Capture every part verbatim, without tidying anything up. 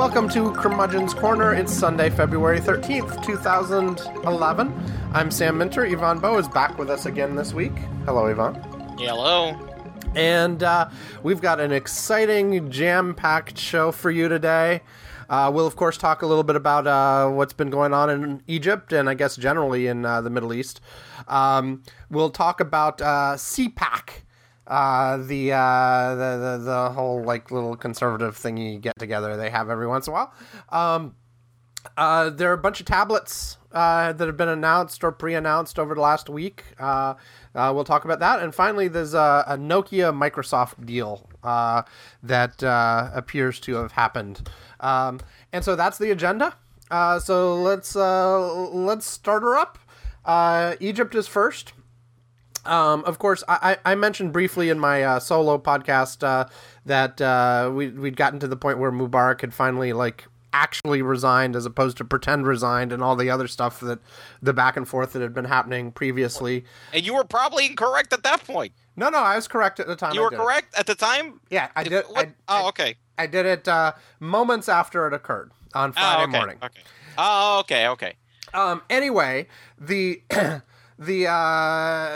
Welcome to Curmudgeon's Corner. It's Sunday, February thirteenth, two thousand eleven. I'm Sam Minter. Yvonne Bowe is back with us again this week. Hello, Yvonne. Hello. And uh, we've got an exciting, jam-packed show for you today. Uh, we'll, of course, talk a little bit about uh, what's been going on in Egypt and I guess generally in uh, the Middle East. Um, we'll talk about uh, CPAC. Uh, the, uh, the, the, the whole, like, little conservative thingy get-together they have every once in a while. Um, uh, there are a bunch of tablets, uh, that have been announced or pre-announced over the last week. Uh, uh, we'll talk about that. And finally, there's a, a Nokia-Microsoft deal, uh, that, uh, appears to have happened. Um, and so that's the agenda. Uh, so let's, uh, let's start her up. Uh, Egypt is first. Um, of course, I, I mentioned briefly in my uh, solo podcast uh, that uh, we, we'd gotten to the point where Mubarak had finally, like, actually resigned as opposed to pretend resigned and all the other stuff that the back and forth that had been happening previously. And you were probably incorrect at that point. No, no, I was correct at the time. You I were did correct it. at the time? Yeah, I did. What? I, oh, I, okay. I did it uh, moments after it occurred on Friday oh, okay. morning. Okay. Oh, okay, okay. Um, anyway, the... The, uh,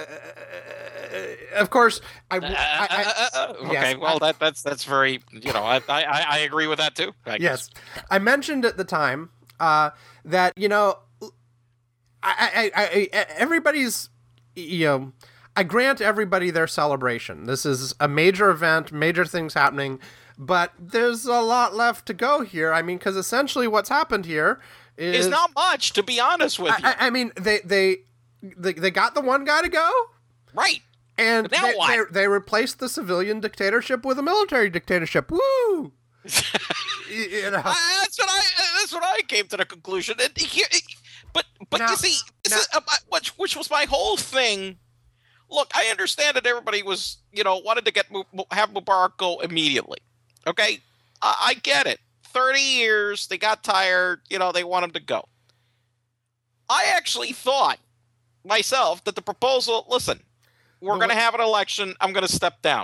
of course, I, I, I uh, uh, uh, okay, yes, well, I, that that's that's very, you know, I I, I agree with that too. I yes, guess. I mentioned at the time uh, that, you know, I, I, I, everybody's, you know, I grant everybody their celebration. This is a major event, major things happening, but there's a lot left to go here. I mean, because essentially what's happened here is It's not much, to be honest with you. I, I mean, they they. They, they got the one guy to go, right? And now they, what? they they replaced the civilian dictatorship with a military dictatorship. Woo! you know, I, that's what I that's what I came to the conclusion. And here, but but now, you see, this now, is, uh, which which was my whole thing. Look, I understand that everybody was, you know, wanted to get have Mubarak go immediately. Okay, uh, I get it. Thirty years, they got tired. You know, they want him to go. I actually thought myself that the proposal, listen, we're going to have an election, I'm going to step down,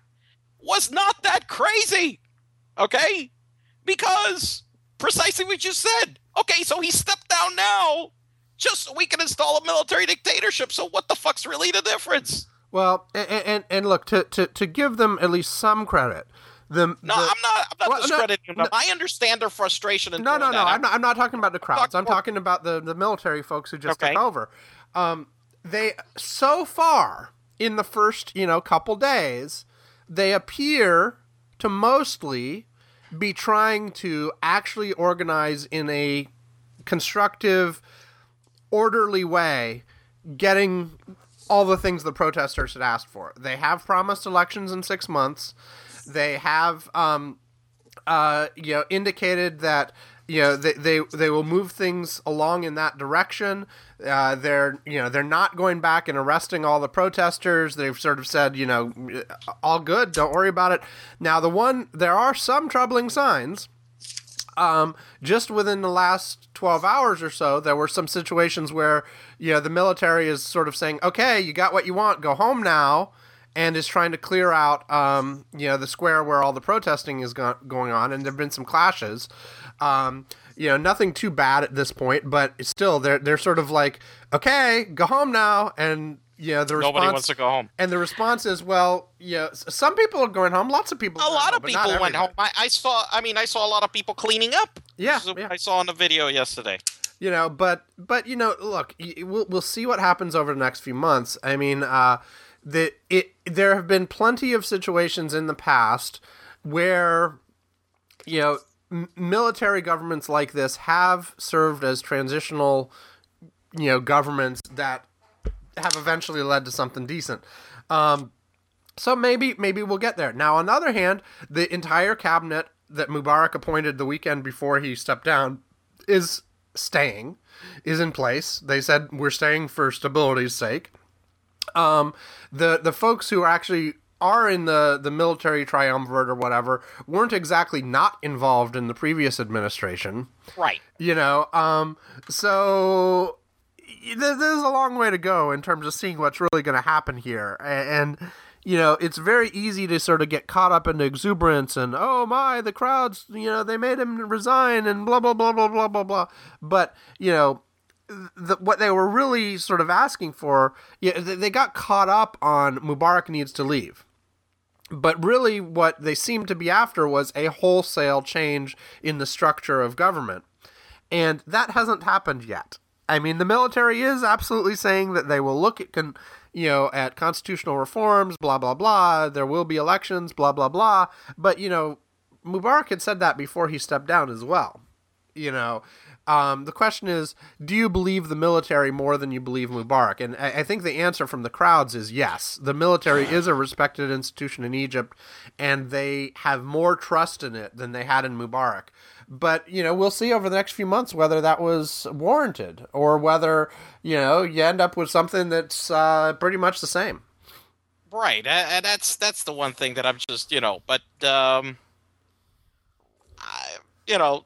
was not that crazy, okay? Because precisely what you said. Okay, so he stepped down now just so we can install a military dictatorship, so what the fuck's really the difference? Well, and, and, and look, to, to, to give them at least some credit, the, no, the, I'm not. I'm not well, discrediting no, them. I understand their frustration. In no, no, no. That. I'm not. I'm not talking about the crowds. Talk, I'm talking about the, the military folks who just okay. took over. Um, they so far in the first, you know, couple days, they appear to mostly be trying to actually organize in a constructive, orderly way, getting all the things the protesters had asked for. They have promised elections in six months. They have, um, uh, you know, indicated that, you know, they, they, they will move things along in that direction. Uh, they're, you know, they're not going back and arresting all the protesters. They've sort of said, you know, all good, don't worry about it. Now, the one, there are some troubling signs. Um, just within the last twelve hours or so, there were some situations where, you know, the military is sort of saying, okay, you got what you want, go home now. And is trying to clear out, um, you know, the square where all the protesting is go- going on, and there've been some clashes. Um, you know, nothing too bad at this point, but still, they're they're sort of like, okay, go home now, and you know, the response, nobody wants to go home, and the response is, well, you know, some people are going home, lots of people, a lot home, of people went home. I, I saw, I mean, I saw a lot of people cleaning up. Yeah, yeah. I saw in the video yesterday. You know, but but you know, look, we'll we'll see what happens over the next few months. I mean, uh. That it there have been plenty of situations in the past where, you know, m- military governments like this have served as transitional, you know, governments that have eventually led to something decent. Um, so maybe maybe we'll get there. Now, on the other hand, the entire cabinet that Mubarak appointed the weekend before he stepped down is staying, is in place. They said we're staying for stability's sake. Um, the, the folks who actually are in the, the military triumvirate or whatever weren't exactly not involved in the previous administration. Right. You know, um, so there's a long way to go in terms of seeing what's really going to happen here. And, you know, it's very easy to sort of get caught up in exuberance and, oh my, the crowds, you know, they made him resign and blah, blah, blah, blah, blah, blah, blah. But, you know, the, what they were really sort of asking for, yeah, they got caught up on Mubarak needs to leave. But really what they seemed to be after was a wholesale change in the structure of government. And that hasn't happened yet. I mean, the military is absolutely saying that they will look at, con, you know, at constitutional reforms, blah, blah, blah. There will be elections, blah, blah, blah. But, you know, Mubarak had said that before he stepped down as well. You know, um, the question is, do you believe the military more than you believe Mubarak? And I, I think the answer from the crowds is yes. The military is a respected institution in Egypt, and they have more trust in it than they had in Mubarak. But, you know, we'll see over the next few months whether that was warranted or whether, you know, you end up with something that's uh, pretty much the same. Right. And that's that's the one thing that I'm just, you know, but, um, I, you know,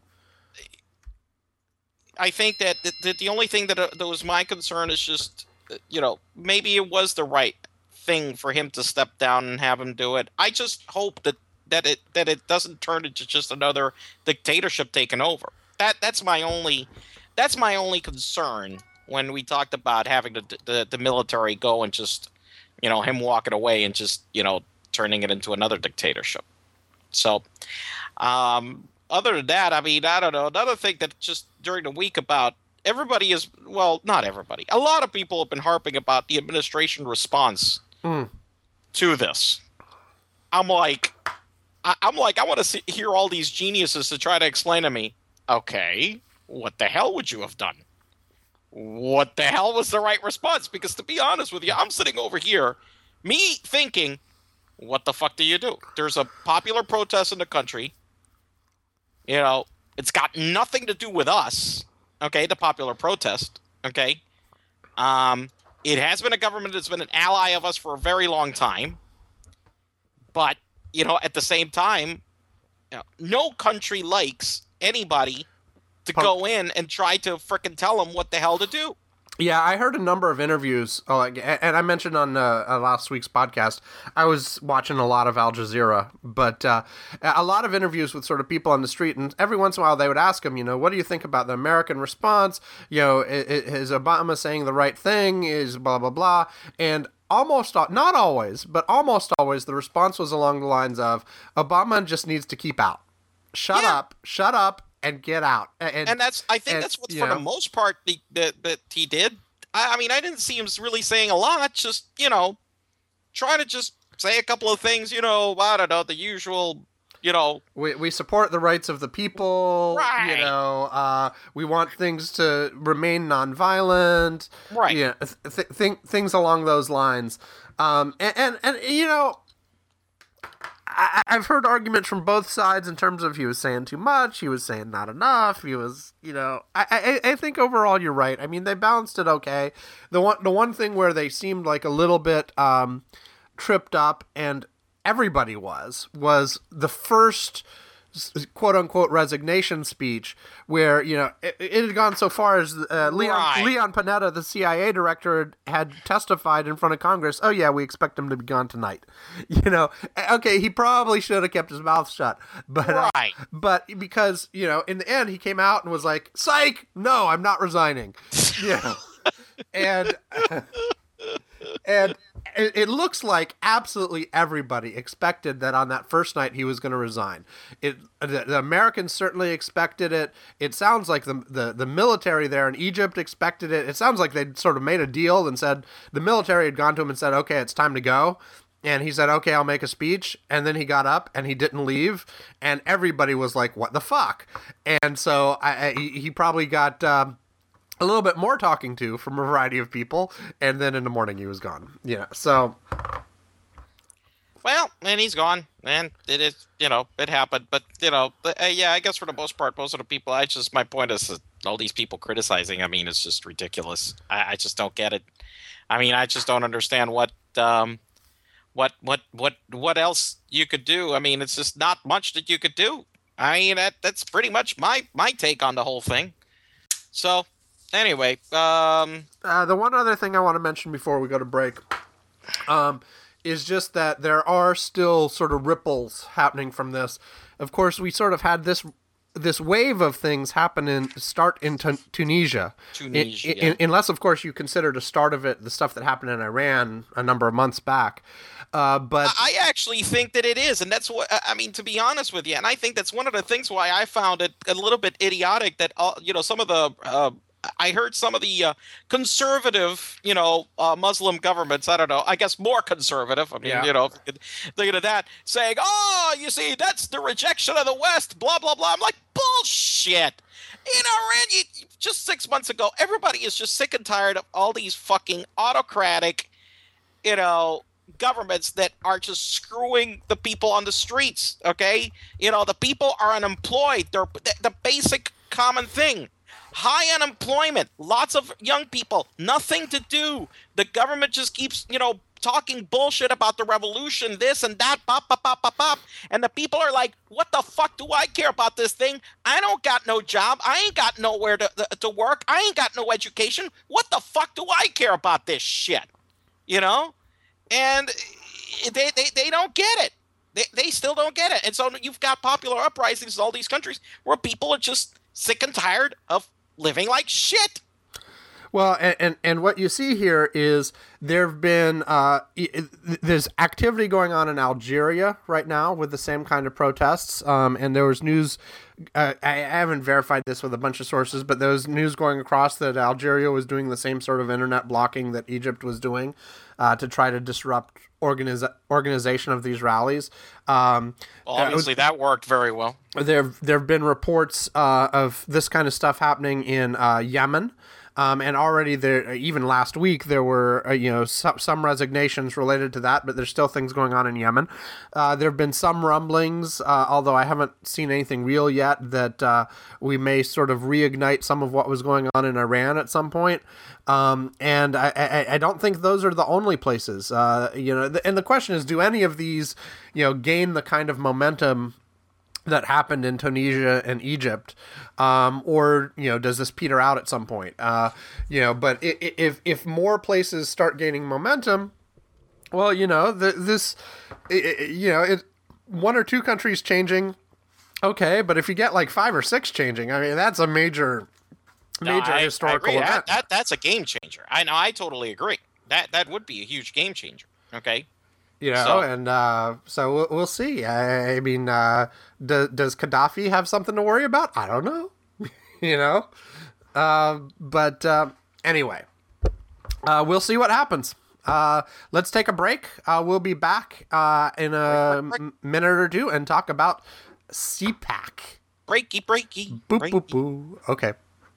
I think that the, the only thing that, uh, that was my concern is just, you know, maybe it was the right thing for him to step down and have him do it. I just hope that that it that it doesn't turn into just another dictatorship taking over. That that's my only that's my only concern when we talked about having the the, the military go and just, you know, him walking away and just, you know, turning it into another dictatorship. So, um, other than that, I mean, I don't know. Another thing that just during the week about everybody is, well, not everybody. A lot of people have been harping about the administration response mm. to this. I'm like, I, I'm like, I want to see, hear all these geniuses to try to explain to me, okay, what the hell would you have done? What the hell was the right response? Because to be honest with you, I'm sitting over here, me thinking, what the fuck do you do? There's a popular protest in the country. You know, it's got nothing to do with us, okay, the popular protest, okay? Um, it has been a government that's been an ally of us for a very long time. But, you know, at the same time, you know, no country likes anybody to go in and try to frickin' tell them what the hell to do. Yeah, I heard a number of interviews, oh, and I mentioned on uh, last week's podcast, I was watching a lot of Al Jazeera, but uh, a lot of interviews with sort of people on the street, and every once in a while they would ask them, you know, what do you think about the American response? You know, is Obama saying the right thing? Is blah, blah, blah? And almost, not always, but almost always, the response was along the lines of, Obama just needs to keep out. Shut yeah. up, shut up. And get out, and, and that's I think and, that's what for know. the most part the, the, that he did. I, I mean, I didn't see him really saying a lot. Just you know, trying to just say a couple of things. You know, I don't know, the usual. You know, we we support the rights of the people. Right. You know, uh, we want things to remain nonviolent. Right. Yeah. Th- th- things along those lines. Um. And and, and you know. I, I've heard arguments from both sides in terms of he was saying too much, he was saying not enough, he was, you know, I, I, I think overall you're right. I mean, they balanced it okay. The one, the one thing where they seemed like a little bit um, tripped up, and everybody was, was the first quote-unquote resignation speech where, you know, it, it had gone so far as uh, Leon, right. Leon Panetta, the C I A director, had testified in front of Congress, oh yeah, we expect him to be gone tonight. You know, okay, he probably should have kept his mouth shut. But, right. uh, but because, you know, in the end, he came out and was like, psych, no, I'm not resigning. You know, and... Uh, and it looks like absolutely everybody expected that on that first night he was going to resign. It, the, the Americans certainly expected it. It sounds like the, the the military there in Egypt expected it. It sounds like they'd sort of made a deal and said the military had gone to him and said, okay, it's time to go. And he said, okay, I'll make a speech. And then he got up and he didn't leave. And everybody was like, what the fuck? And so I, I, he probably got... Um, a little bit more talking to from a variety of people, and then in the morning he was gone. Yeah, so... Well, and he's gone, and it is, you know, it happened, but, you know, uh, yeah, I guess for the most part, most of the people, I just, my point is that all these people criticizing, I mean, it's just ridiculous. I, I just don't get it. I mean, I just don't understand what, um, what, what, what, what else you could do. I mean, it's just not much that you could do. I mean, that, that's pretty much my, my take on the whole thing. So... Anyway, um... Uh, the one other thing I want to mention before we go to break um, is just that there are still sort of ripples happening from this. Of course, we sort of had this this wave of things happen in start in Tun- Tunisia. Tunisia, in, in, yeah. Unless, of course, you consider the start of it the stuff that happened in Iran a number of months back. Uh, but I actually think that it is, and that's what I mean. To be honest with you, and I think that's one of the things why I found it a little bit idiotic that uh, you know some of the. Uh, I heard some of the uh, conservative, you know, uh, Muslim governments, I don't know, I guess more conservative, I mean, Yeah. you know, thinking of that, saying, oh, you see, that's the rejection of the West, blah, blah, blah. I'm like, bullshit. In Iran, you, just six months ago, everybody is just sick and tired of all these fucking autocratic, you know, governments that are just screwing the people on the streets, okay? You know, the people are unemployed. They're the, the basic common thing. High unemployment, lots of young people, nothing to do. The government just keeps, you know, talking bullshit about the revolution, this and that, pop, pop, pop, pop, pop. And the people are like, what the fuck do I care about this thing? I don't got no job. I ain't got nowhere to, to work. I ain't got no education. What the fuck do I care about this shit? You know? And they, they, they don't get it. They, they still don't get it. And so you've got popular uprisings in all these countries where people are just sick and tired of living like shit. Well, and, and, and what you see here is there have been uh, there's activity going on in Algeria right now with the same kind of protests. Um, and there was news. Uh, I haven't verified this with a bunch of sources, but there was news going across that Algeria was doing the same sort of internet blocking that Egypt was doing uh, to try to disrupt organiz- organization of these rallies. Um, well, obviously, was, that worked very well. There, there have been reports uh, of this kind of stuff happening in uh, Yemen. Um, and already there, even last week, there were uh, you know some, some resignations related to that, but there's still things going on in Yemen. Uh, there have been some rumblings, uh, although I haven't seen anything real yet, that uh, we may sort of reignite some of what was going on in Iran at some point. Um, and I, I, I don't think those are the only places. Uh, you know, and the question is, do any of these, you know, gain the kind of momentum that happened in Tunisia and Egypt, um, or you know, does this peter out at some point? Uh, you know, but if if more places start gaining momentum, well, you know, the, this, it, you know, it one or two countries changing, okay, but if you get like five or six changing, I mean, that's a major, major no, I, historical I agree. event. That, that that's a game changer. I know. I totally agree. That that would be a huge game changer. Okay. You know, so, and uh, so we'll, we'll see. I, I mean, uh, do, does Gaddafi have something to worry about? I don't know. you know, uh, but uh, anyway, uh, we'll see what happens. Uh, let's take a break. Uh, we'll be back uh, in a break, break, break. minute or two and talk about C PAC. Breaky, breaky. Boo, breaky. boo, boo. Okay.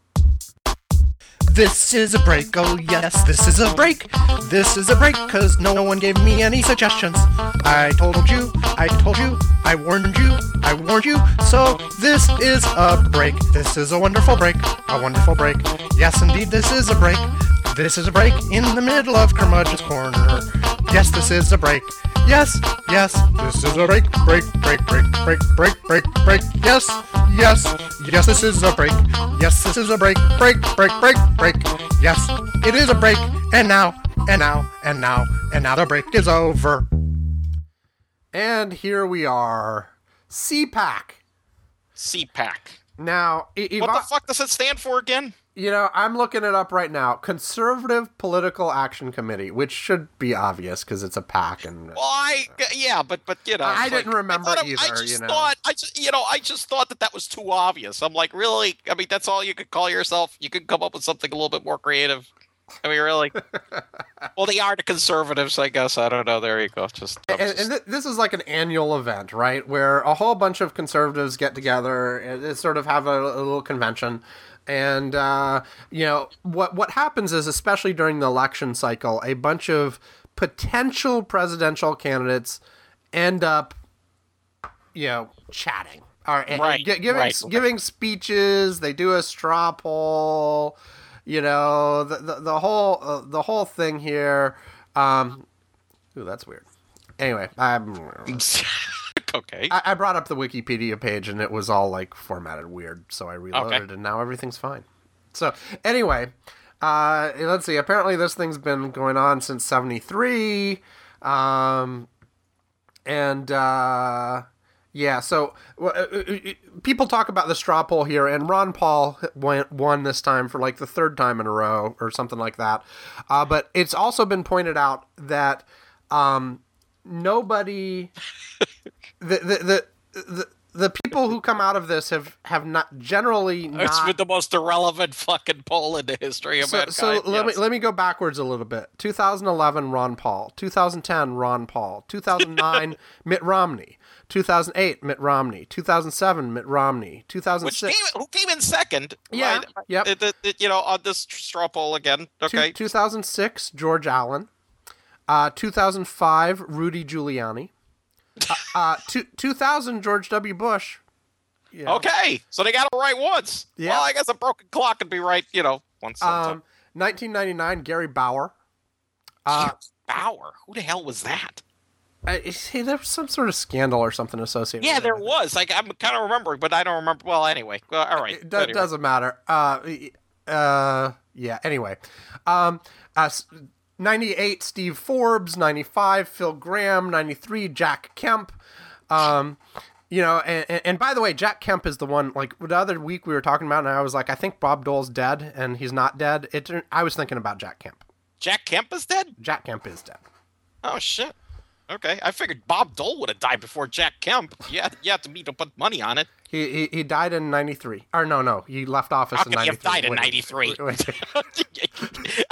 This is a break, oh yes, this is a break. This is a break, cause no one gave me any suggestions. I told you, I told you, I warned you, I warned you. So this is a break. This is a wonderful break, a wonderful break. Yes, indeed, this is a break. This is a break in the middle of Curmudgeon's Corner. Yes, this is a break. Yes, yes, this is a break, break, break, break, break, break, break, break. Yes, yes, yes, this is a break. Yes, this is a break, break, break, break, break. Yes, it is a break. And now, and now, and now, and now the break is over. And here we are. C PAC. C PAC. Now, Ivan, what the fuck does it stand for again? You know, I'm looking it up right now. Conservative Political Action Committee, which should be obvious because it's a PAC. And well, I yeah, but but you know, I didn't like, remember I either. I just you know, thought I just you know I just thought that that was too obvious. I'm like, really? I mean, that's all you could call yourself? You could come up with something a little bit more creative. I mean, really? Well, they are the conservatives, I guess. I don't know. There you go. Just, and, just... and th- this is like an annual event, right? Where a whole bunch of conservatives get together and sort of have a, a little convention. And, uh, you know, what what happens is, especially during the election cycle, a bunch of potential presidential candidates end up, you know, chatting. Or, right, g- giving, right, giving right. speeches. They do a straw poll. You know, the the, the whole uh, the whole thing here. Um, ooh, that's weird. Anyway, I'm... Okay. I, I brought up the Wikipedia page and it was all like formatted weird, so I reloaded okay. and now everything's fine. So anyway, uh, let's see. Apparently this thing's been going on since seventy-three. Um, and uh, yeah, so uh, people talk about the straw poll here, and Ron Paul went, won this time for like the third time in a row or something like that. Uh, but it's also been pointed out that um, nobody, the the the. the The people who come out of this have, have not generally not... It's been the most irrelevant fucking poll in the history of so, mankind. So let yes. me let me go backwards a little bit. two thousand eleven, Ron Paul. two thousand ten, Ron Paul. two thousand nine, Mitt Romney. two thousand eight, Mitt Romney. two thousand seven, Mitt Romney. two thousand six... Which came, who came in second? Yeah, right? yep. It, it, it, you know, on this straw poll again. Okay. Two, two thousand six, George Allen. Uh, two thousand five, Rudy Giuliani. uh, uh, two, 2000, George W. Bush. Yeah. Okay, so they got it right once. Yeah. Well, I guess a broken clock could be right, you know, once. sometime. Um, nineteen ninety-nine, Gary Bauer. Uh, Bauer? Who the hell was that? I, see, there was some sort of scandal or something associated Yeah, with there it. was. Like, I'm kind of remembering, but I don't remember. Well, anyway. Well, all right. It do- Anyway. doesn't matter. Uh, uh, yeah, anyway. Um, uh, ninety-eight, Steve Forbes. ninety-five, Phil Graham. ninety-three, Jack Kemp. Um, you know, and, and by the way, Jack Kemp is the one, like, the other week we were talking about, and I was like, I think Bob Dole's dead, and he's not dead. It, I was thinking about Jack Kemp. Jack Kemp is dead? Jack Kemp is dead. Oh, shit. Okay, I figured Bob Dole would have died before Jack Kemp. You had, you had to me to put money on it. He, he he died in ninety-three. Or no, no, he left office in Okay, he ninety-three. died in Wait, ninety-three. wait, wait.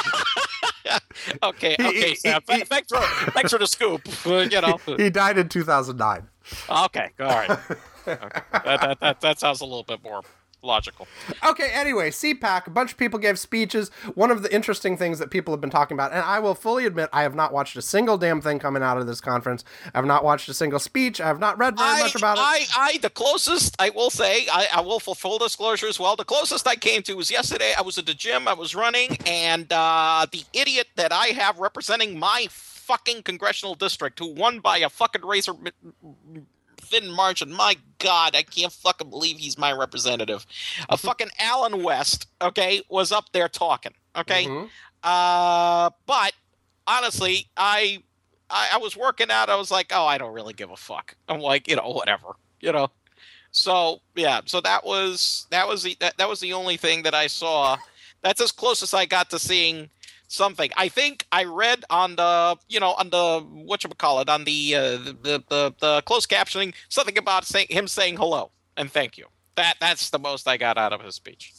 okay, He- okay, he- Sam. he- thanks for thanks for the scoop. Uh, you know. He died in two thousand nine. Okay, all right. Okay. That, that that that sounds a little bit more logical. Okay, anyway, C PAC, a bunch of people gave speeches. One of the interesting things that people have been talking about, and I will fully admit I have not watched a single damn thing coming out of this conference. I have not watched a single speech. I have not read very I, much about it. I, I, the closest, I will say, I, I will fulfill disclosure as well. The closest I came to was yesterday. I was at the gym, I was running, and uh, the idiot that I have representing my fucking congressional district, who won by a fucking razor thin margin. My God, I can't fucking believe he's my representative. A fucking Alan West, okay, was up there talking, okay? Mhm. Uh, but honestly, I, I I was working out. I was like, oh, I don't really give a fuck. I'm like, you know, whatever, you know. So yeah, so that was that was the that, that was the only thing that I saw. That's as close as I got to seeing something. I think I read on the, you know, on the, whatchamacallit, on the, uh, the, the, the closed captioning, something about saying, him saying hello and thank you. That, that's the most I got out of his speech.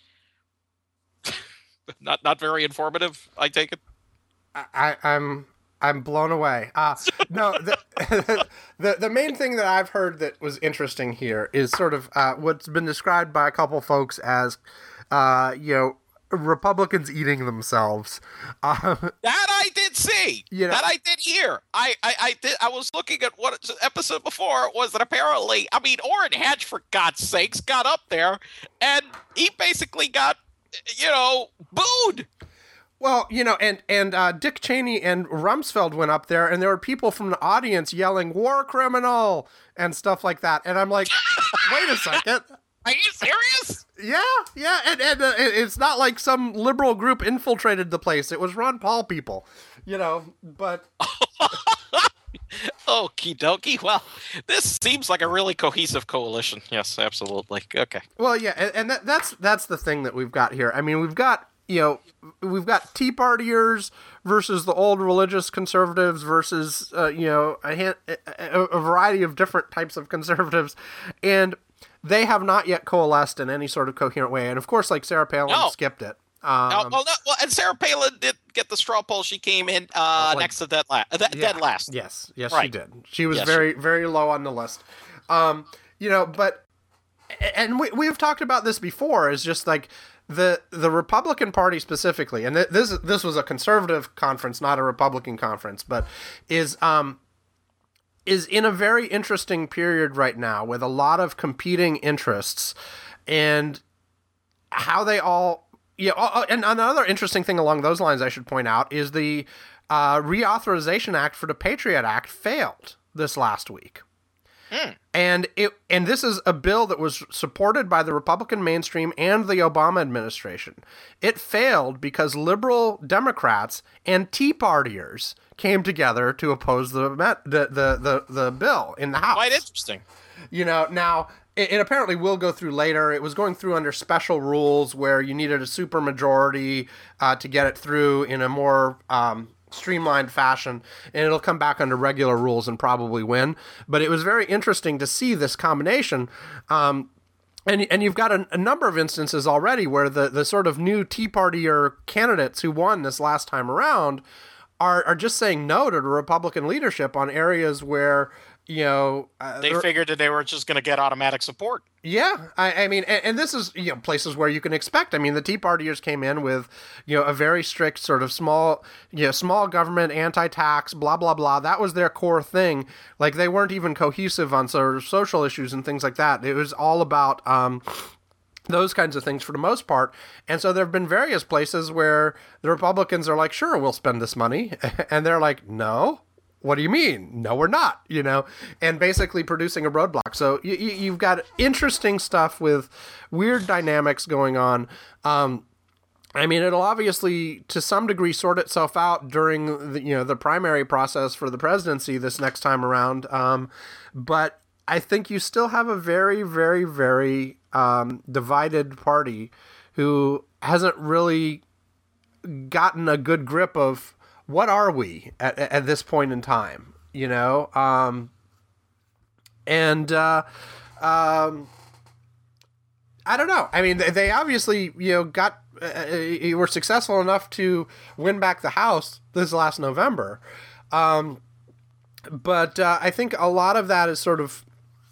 not, not very informative, I take it. I, I'm I'm blown away. Uh, no, the, the the main thing that I've heard that was interesting here is sort of uh, what's been described by a couple folks as, uh, you know, Republicans eating themselves. Uh, That I did see. You know- that I did hear. I, I, I did. I was looking at what episode before was that apparently, I mean, Orrin Hatch, for God's sakes, got up there and he basically got, you know, booed. Well, you know, and and uh, Dick Cheney and Rumsfeld went up there, and there were people from the audience yelling "war criminal" and stuff like that. And I'm like, wait a second. Are you serious? Yeah, yeah, and, and uh, it- it's not like some liberal group infiltrated the place. It was Ron Paul people, you know, but... Okie dokie. Well, this seems like a really cohesive coalition. Yes, absolutely. Okay. Well, yeah, and, and that, that's that's the thing that we've got here. I mean, we've got, you know, we've got Tea Partiers versus the old religious conservatives versus, uh, you know, a, hand, a, a variety of different types of conservatives, and they have not yet coalesced in any sort of coherent way. And of course, like Sarah Palin No. skipped it. Um, Oh, well, no, well, and Sarah Palin did get the straw poll. She came in uh, like- next to dead, la- uh, dead, Yeah. dead last. Yes, yes, she Right. did. She was Yes, very, very low on the list. Um, you know, but and we we've talked about this before. Is just like the the Republican Party specifically, and th- this this was a conservative conference, not a Republican conference, but is um is in a very interesting period right now with a lot of competing interests and how they all. Yeah, oh, and another interesting thing along those lines I should point out is the uh, Reauthorization Act for the Patriot Act failed this last week. Mm. And it and this is a bill that was supported by the Republican mainstream and the Obama administration. It failed because liberal Democrats and Tea Partiers came together to oppose the the the the, the bill in the House. Quite interesting. You know, now it, it apparently will go through later. It was going through under special rules where you needed a supermajority uh, to get it through in a more um, streamlined fashion, and it'll come back under regular rules and probably win. But it was very interesting to see this combination. Um, and and you've got a, a number of instances already where the, the sort of new Tea Partier candidates who won this last time around are, are just saying no to the Republican leadership on areas where, you know, uh, they figured that they were just going to get automatic support. Yeah, I, I mean, and, and this is, you know, places where you can expect. I mean, the Tea Partiers came in with, you know, a very strict sort of small, you know, small government, anti-tax, blah blah blah. That was their core thing. Like, they weren't even cohesive on sort of social issues and things like that. It was all about um, those kinds of things for the most part. And so there have been various places where the Republicans are like, sure, we'll spend this money, and they're like, no. What do you mean? No, we're not, you know, and basically producing a roadblock. So you, you, you've got interesting stuff with weird dynamics going on. Um, I mean, it'll obviously, to some degree, sort itself out during the, you know, the primary process for the presidency this next time around. Um, but I think you still have a very, very, very um, divided party who hasn't really gotten a good grip of what are we at, at this point in time, you know? Um, and uh, um, I don't know. I mean, they, they obviously, you know, got uh, were successful enough to win back the House this last November. Um, but uh, I think a lot of that is sort of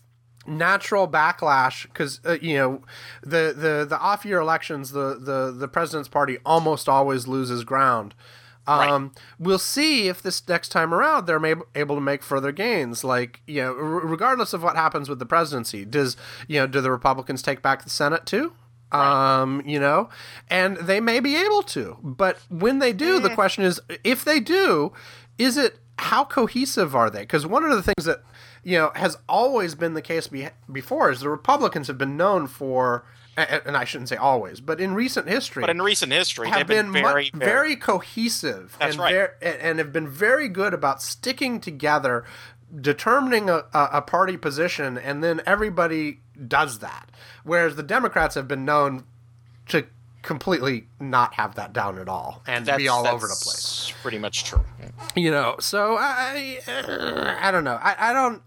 natural backlash because, uh, you know, the, the, the off-year elections, the, the, the president's party almost always loses ground. Um, right. We'll see if this next time around they're may- able to make further gains. Like, you know, r- regardless of what happens with the presidency, does, you know, do the Republicans take back the Senate too? Right. Um, you know, and they may be able to, but when they do, mm. the question is, if they do, is it, how cohesive are they? Because one of the things that, you know, has always been the case be- before is the Republicans have been known for, and I shouldn't say always, but in recent history. But in recent history, have they've been, been very, mu- very, very cohesive. That's and right. Ver- and have been very good about sticking together, determining a, a party position, and then everybody does that. Whereas the Democrats have been known to completely not have that down at all and that's, be all that's over the place. Pretty much true. You know, so I, I don't know. I, I don't.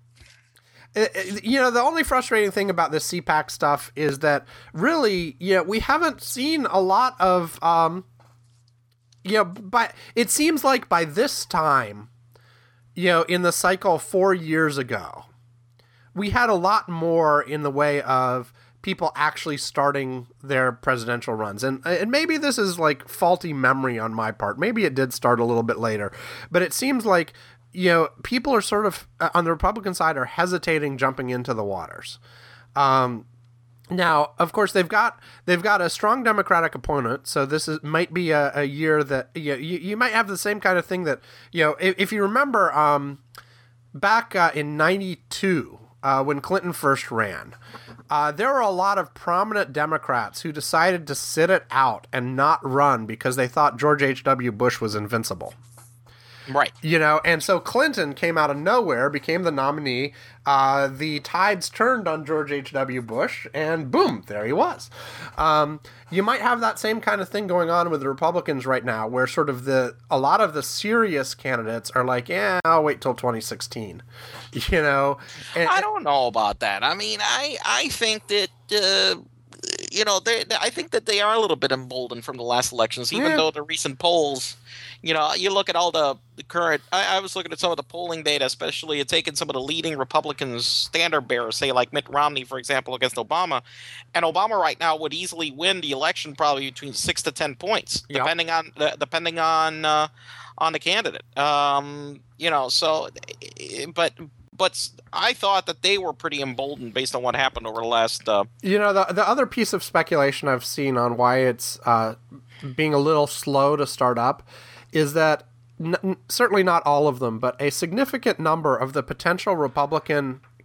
You know, the only frustrating thing about this C PAC stuff is that really, you know, we haven't seen a lot of, um, you know, but it seems like by this time, you know, in the cycle four years ago, we had a lot more in the way of people actually starting their presidential runs. And, and maybe this is like faulty memory on my part. Maybe it did start a little bit later, but it seems like, you know, people are sort of, uh, on the Republican side, are hesitating jumping into the waters. Um, now, of course, they've got they've got a strong Democratic opponent, so this is might be a, a year that, you know, you, you might have the same kind of thing that, you know, if, if you remember um, back uh, in ninety-two, uh, when Clinton first ran, uh, there were a lot of prominent Democrats who decided to sit it out and not run because they thought George H W. Bush was invincible. Right. You know, and so Clinton came out of nowhere, became the nominee. Uh, the tides turned on George H W. Bush, and boom, there he was. Um, you might have that same kind of thing going on with the Republicans right now, where sort of the a lot of the serious candidates are like, yeah, I'll wait till twenty sixteen. You know? And, I don't know about that. I mean, I, I think that... Uh... You know, they, they, I think that they are a little bit emboldened from the last elections, even yeah. though the recent polls, you know, you look at all the, the current, I, I was looking at some of the polling data, especially taking some of the leading Republicans standard bearers, say like Mitt Romney, for example, against Obama. And Obama right now would easily win the election probably between six to ten points, yep. depending on, uh, depending on, uh, on the candidate. Um, you know, so, but... But I thought that they were pretty emboldened based on what happened over the last... Uh... You know, the the other piece of speculation I've seen on why it's uh, being a little slow to start up is that, n- certainly not all of them, but a significant number of the potential Republican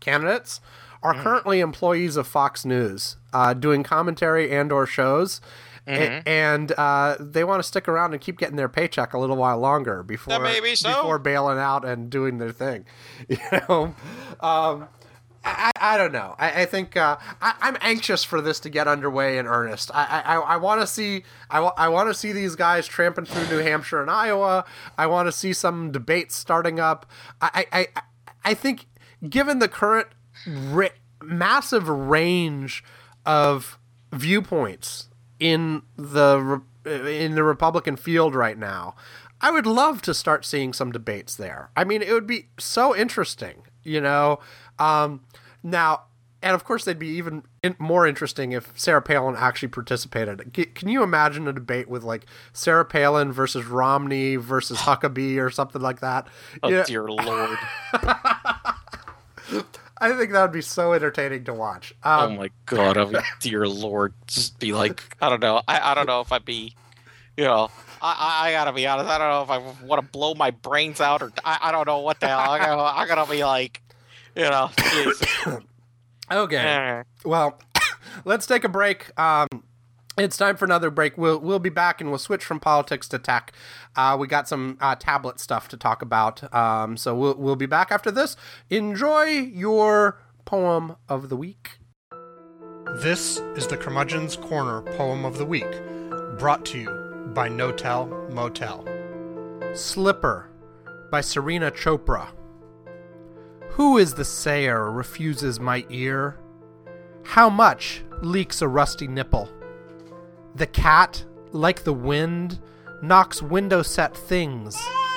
candidates are currently employees of Fox News, uh, doing commentary and or shows. Mm-hmm. A- and uh, they want to stick around and keep getting their paycheck a little while longer before maybe so. before bailing out and doing their thing. You know, um, I, I don't know. I, I think uh, I, I'm anxious for this to get underway in earnest. I I, I want to see I, w- I want to see these guys tramping through New Hampshire and Iowa. I want to see some debates starting up. I I, I, I think given the current ra- massive range of viewpoints in the in the Republican field right now, I would love to start seeing some debates there. I mean, it would be so interesting, you know. Um, now, and of course, they'd be even in, more interesting if Sarah Palin actually participated. C- can you imagine a debate with like Sarah Palin versus Romney versus Huckabee or something like that? Oh, you know, dear Lord. I think that would be so entertaining to watch. Oh Um, my God! Oh, dear Lord! Just be like, I don't know. I, I don't know if I'd be, you know, I, I, I gotta be honest. I don't know if I want to blow my brains out or I, I don't know what the hell. I gotta, I gotta be like, you know. okay. Eh. Well, let's take a break. Um, it's time for another break. We'll we'll be back and we'll switch from politics to tech. Uh, we got some uh, tablet stuff to talk about. Um, so we'll we'll be back after this. Enjoy your poem of the week. This is the Curmudgeon's Corner Poem of the Week, brought to you by No-Tell Motel. Slipper by Serena Chopra. Who is the sayer refuses my ear? How much leaks a rusty nipple? The cat, like the wind, knocks window-set things.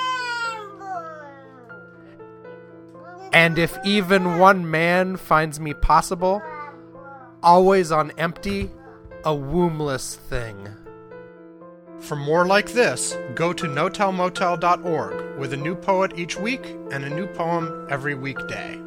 And if even one man finds me possible, always on empty, a wombless thing. For more like this, go to no tell motel dot org with a new poet each week and a new poem every weekday.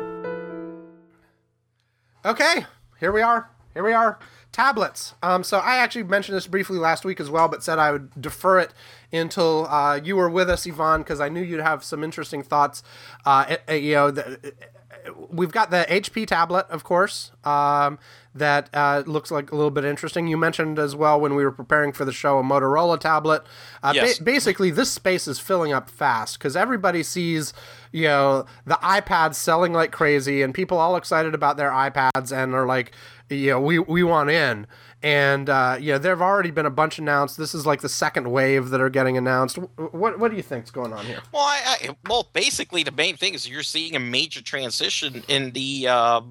Okay, here we are. Here we are. Tablets. Um, so I actually mentioned this briefly last week as well, but said I would defer it until uh, you were with us, Yvonne, because I knew you'd have some interesting thoughts. Uh, uh, you know, the, we've got the H P tablet, of course, um, that uh, looks like a little bit interesting. You mentioned as well when we were preparing for the show a Motorola tablet. Uh, Yes. ba- basically, this space is filling up fast because everybody sees, you know, the iPads selling like crazy and people all excited about their iPads and are like, you know, we, we want in. And, uh, you know, there have already been a bunch announced. This is like the second wave that are getting announced. What what do you think's going on here? Well, I, I, well, basically, the main thing is you're seeing a major transition in the uh,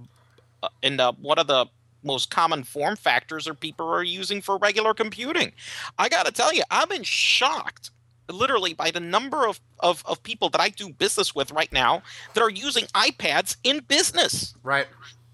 in the one of the most common form factors that people are using for regular computing. I got to tell you, I've been shocked, literally, by the number of, of, of people that I do business with right now that are using iPads in business. Right.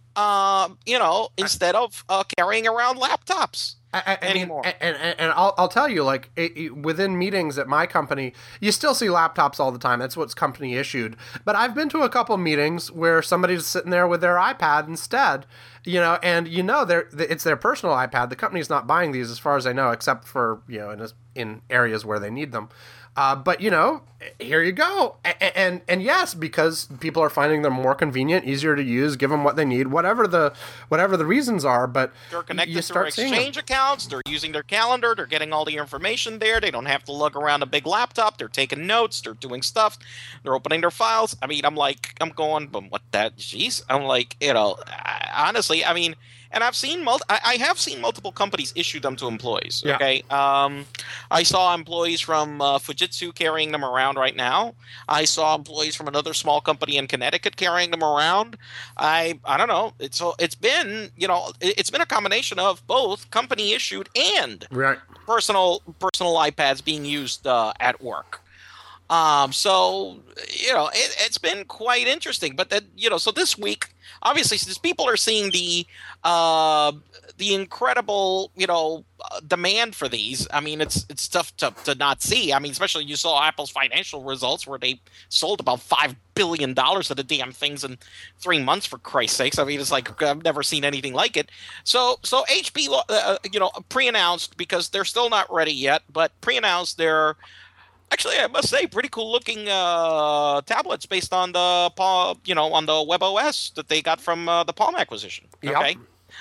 Um, you know, instead of uh, carrying around laptops. I, I, I mean, anymore. and, and, and I'll, I'll tell you, like, it, it, within meetings at my company, you still see laptops all the time. That's what's company issued. But I've been to a couple meetings where somebody's sitting there with their iPad instead, you know, and you know they're, it's their personal iPad. The company's not buying these, as far as I know, except for, you know, in, a, in areas where they need them. Uh, but, you know, here you go. And, and and yes, because people are finding them more convenient, easier to use, give them what they need, whatever the whatever the reasons are. But They're connected you to their start seeing them. exchange accounts. They're using their calendar. They're getting all the information there. They don't have to lug around a big laptop. They're taking notes. They're doing stuff. They're opening their files. I mean, I'm like, I'm going, but what that? Jeez. I'm like, you know, I, honestly, I mean, and I've seen, mul- I, I have seen multiple companies issue them to employees. Yeah. Okay. Um, I saw employees from uh, Fujitsu carrying them around right now. I saw employees from another small company in Connecticut carrying them around. I, I don't know. It's it's been, you know, it, it's been a combination of both company issued and Right. personal personal iPads being used uh, at work. Um, so, you know, it, it's been quite interesting. But, that, you know, so this week, obviously, since people are seeing the uh, the incredible, you know, uh, demand for these, I mean, it's it's tough to, to not see. I mean, especially you saw Apple's financial results where they sold about five billion dollars of the damn things in three months, for Christ's sakes. I mean, it's like I've never seen anything like it. So, so H P, uh, you know, pre-announced, because they're still not ready yet, but pre-announced their Actually, I must say, pretty cool looking uh, tablets based on the Palm, you know, on the WebOS that they got from uh, the Palm acquisition. Yep. Okay,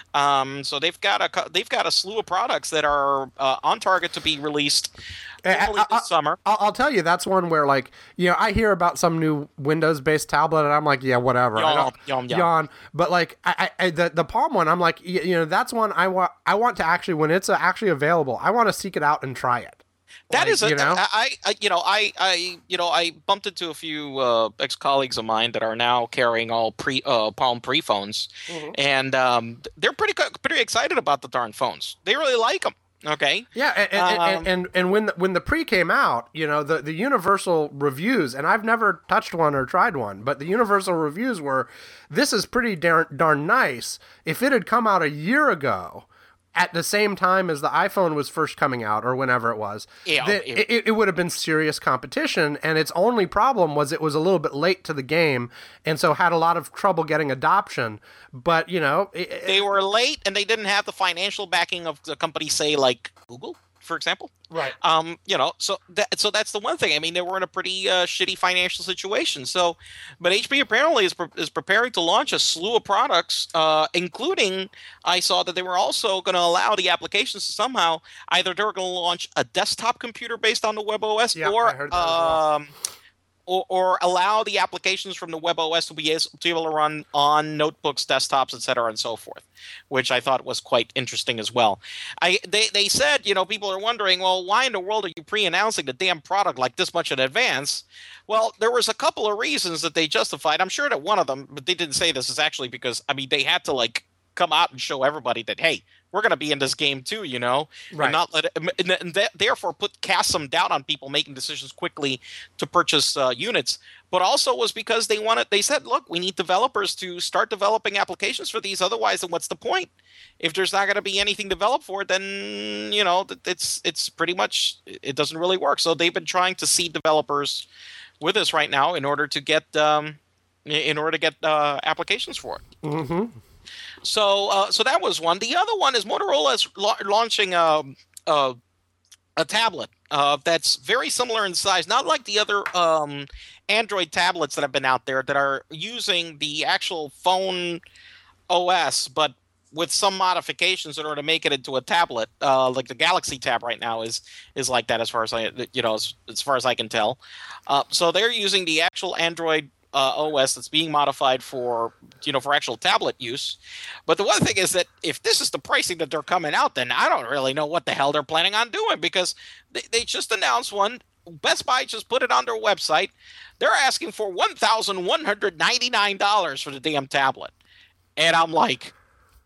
um, so they've got a cou- they've got a slew of products that are uh, on target to be released Eh, hopefully I- I- this summer. I'll, I'll tell you, that's one where, like, you know, I hear about some new Windows-based tablet, and I'm like, yeah, whatever. I Yawn, don't- yawn, yawn. yawn. But like, I, I, the the Palm one, I'm like, y- you know, that's one I want. I want to actually, when it's uh, actually available, I want to seek it out and try it. That Like, is, a, you know? I, I, you know, I, I, you know, I bumped into a few uh, ex-colleagues of mine that are now carrying all pre uh, Palm pre-phones, Mm-hmm. and um, they're pretty co- pretty excited about the darn phones. They really like them. Okay. Yeah, and and, Um, and, and, and when the, when the pre came out, you know, the, the universal reviews, and I've never touched one or tried one, but the universal reviews were, this is pretty darn, darn nice. If it had come out a year ago, at the same time as the iPhone was first coming out, or whenever it was, Yeah, that it- it, it would have been serious competition, and its only problem was it was a little bit late to the game, and so had a lot of trouble getting adoption. But, you know... It, They were late, and they didn't have the financial backing of the company, say, like Google, for example. right. Um, you know, so that so that's the one thing. I mean, they were in a pretty uh, shitty financial situation. So, but H P apparently is pre- is preparing to launch a slew of products, uh, including I saw that they were also going to allow the applications to somehow either they're going to launch a desktop computer based on the WebOS, Yeah, or I heard that as well. um, or, or allow the applications from the WebOS to be, as, to be able to run on notebooks, desktops, et cetera, and so forth, which I thought was quite interesting as well. I they, they said, you know, people are wondering, well, why in the world are you pre-announcing the damn product like this much in advance? Well, there was a couple of reasons that they justified. I'm sure that one of them, but they didn't say this, is actually because, I mean, they had to, like, come out and show everybody that, hey, we're going to be in this game too, you know, Right. and not let it, and, and th- therefore put cast some doubt on people making decisions quickly to purchase uh, units. But also was because they wanted, they said, look, we need developers to start developing applications for these. Otherwise, then what's the point? If there's not going to be anything developed for it, then you know, th- it's it's pretty much it doesn't really work. So they've been trying to seed developers with us right now in order to get um, in order to get uh, applications for it. Mm-hmm. So, uh, so that was one. The other one is Motorola is la- launching a, a, a tablet uh, that's very similar in size, not like the other um, Android tablets that have been out there that are using the actual phone O S, but with some modifications in order to make it into a tablet. Uh, like the Galaxy Tab right now is is like that, as far as I you know as, as far as I can tell. Uh, so they're using the actual Android Uh, O S that's being modified for you know for actual tablet use. But the one thing is that if this is the pricing that they're coming out, then I don't really know what the hell they're planning on doing, because they, they just announced one. Best Buy just put it on their website. They're asking for one thousand one hundred ninety-nine dollars for the damn tablet. And I'm like,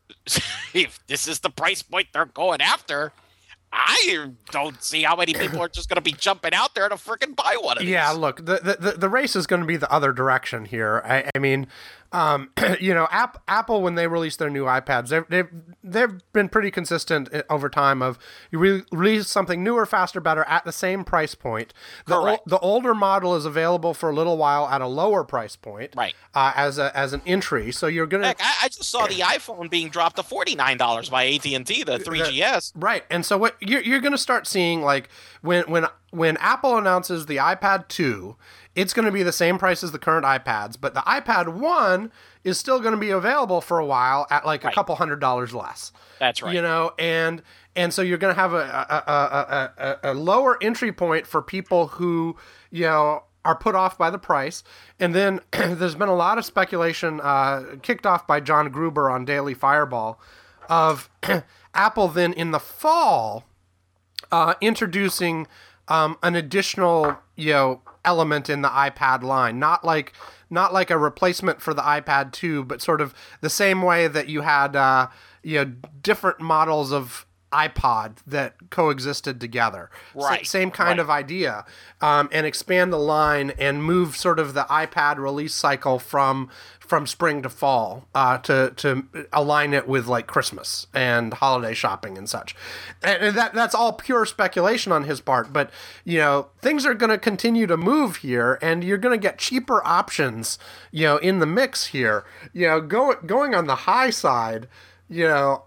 if this is the price point they're going after, I don't see how many people are just going to be jumping out there to freaking buy one of these. Yeah, look, the, the the race is going to be the other direction here. I, I mean, um, you know, App, Apple, when they release their new iPads, they've, they've they've been pretty consistent over time of you re- release something newer, faster, better at the same price point. The, ol- Correct. the older model is available for a little while at a lower price point, Right. Uh, as a as an entry. So you're gonna Heck, I, I just saw the iPhone being dropped to forty-nine dollars by A T and T, the three G S. Right, and so what you're you're going to start seeing, like when when when Apple announces the iPad two, it's going to be the same price as the current iPads, but the iPad one is still going to be available for a while at like a Right. couple hundred dollars less. That's right. You know, and and so you're going to have a a, a, a a lower entry point for people who, you know, are put off by the price. And then there's been a lot of speculation uh, kicked off by John Gruber on Daily Fireball of Apple then in the fall uh, introducing um, an additional, you know, element in the iPad line, not like not like a replacement for the iPad two, but sort of the same way that you had, uh, you know, different models of iPod that coexisted together. Right, Sa- same kind right. of idea, um, and expand the line and move sort of the iPad release cycle from from spring to fall uh, to to align it with like Christmas and holiday shopping and such. And, and that that's all pure speculation on his part. But you know, things are going to continue to move here, and you're going to get cheaper options, you know, in the mix here. You know, go, going on the high side, you know.